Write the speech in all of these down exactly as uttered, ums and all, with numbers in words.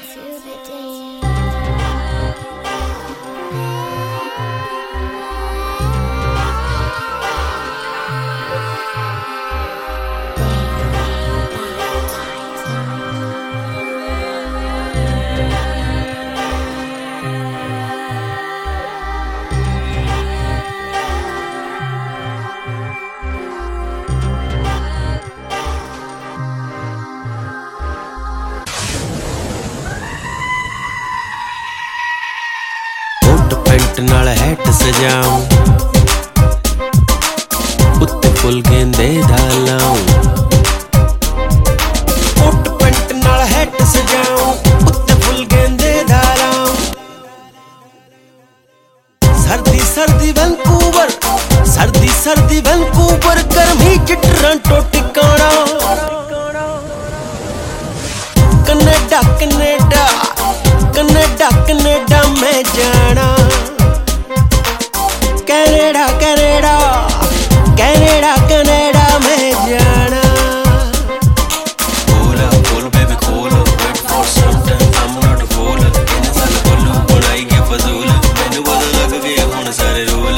Pant नाल hat सजाऊं, उत्ते फुल गेंदे दा लाऊं। कोट पैंट नाल हैट सजाऊं, उत्ते फुल गेंदे दा लाऊं। सर्दी सर्दी वैंकूवर, सर्दी सर्दी वैंकूवर, गर्मी च टोरंटो टिकाणा। कनेडा कनेडा कनेडा कनेडा मैं जाना। कनेडा कनेडा कनेडा कनेडा मैं जाना। Cool up, cool baby, cool up. Wait for something, I'm not a fool. इन्हें साल बोलूं बनाई के फजूल, मैंने बदल लग गए हुन सारे रूल।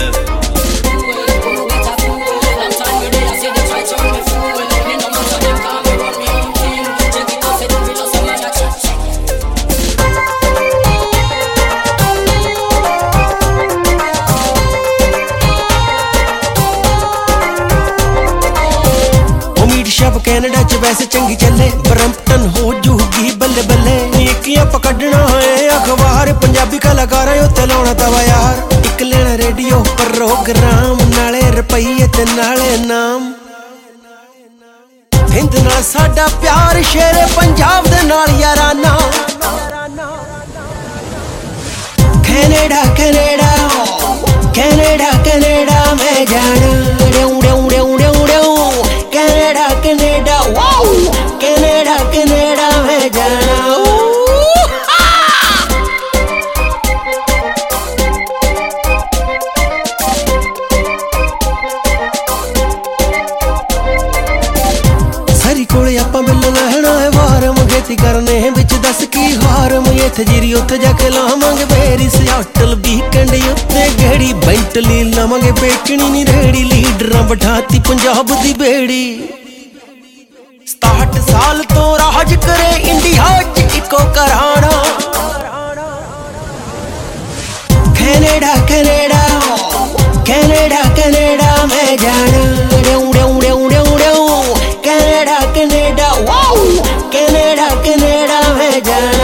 शब कैनेडा च वैसे चंगी चले, ब्रम्पटन हो जूगी बल्ले बल्ले। नीकियां पकड़ना है अखबार, पंजाबी कलाकार उत्ते लाउणा तवा यार। इक लेना रेडियो प्रोग्राम, नाले रुपये ते नाले नाम। हिंद नाल साडा प्यार, शेरे पंजाब दे नाल याराना। कैनेडा कैनेडा कैनेडा कैनेडा मैं जाना। Canada Canada wow, Canada Canada मैं जाना। सारी कोले आपां बिल लहना है वारम, खेती करने विच दस की हारम। इत्थे जीरी उत्थे जाके लावांगे बेरी, सियाटल वीकेंड उत्ते गेड़ी। बेंटली लावांगे बेचनी नी रेड़ी, लीडरां बिठाती पंजाब दी बेड़ी। सताहठ साल तो राज करे इंडिया च इको घराना। कैनेडा कैनेडा कैनेडा कैनेडा मैं जाना। Canada Canada wow, Canada Canada मैं जाना।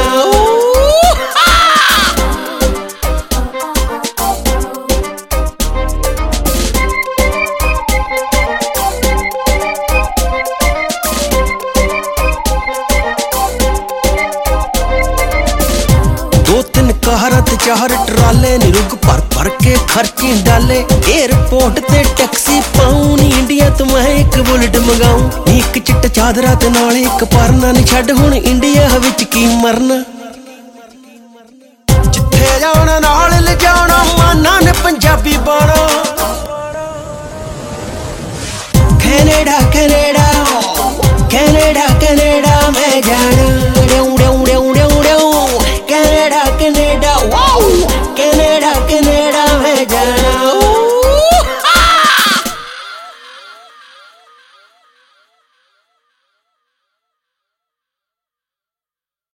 दो तीन कारां ते चार ट्राले, निरुग भर भर के खर्ची डाले। एयरपोर्ट ते टैक्सी पाऊं नी, इंडिया तो मैं एक बुलेट मंगाऊं। एक चिट्टा चादरा ते नाले एक परना, नी छड्ड हुण इंडिया विच की मरना। जिथे जाना नाल ले जाना, माना ने पंजाबी बाना। कैनेडा कैनेडा कैनेडा कैनेडा मैं जाना।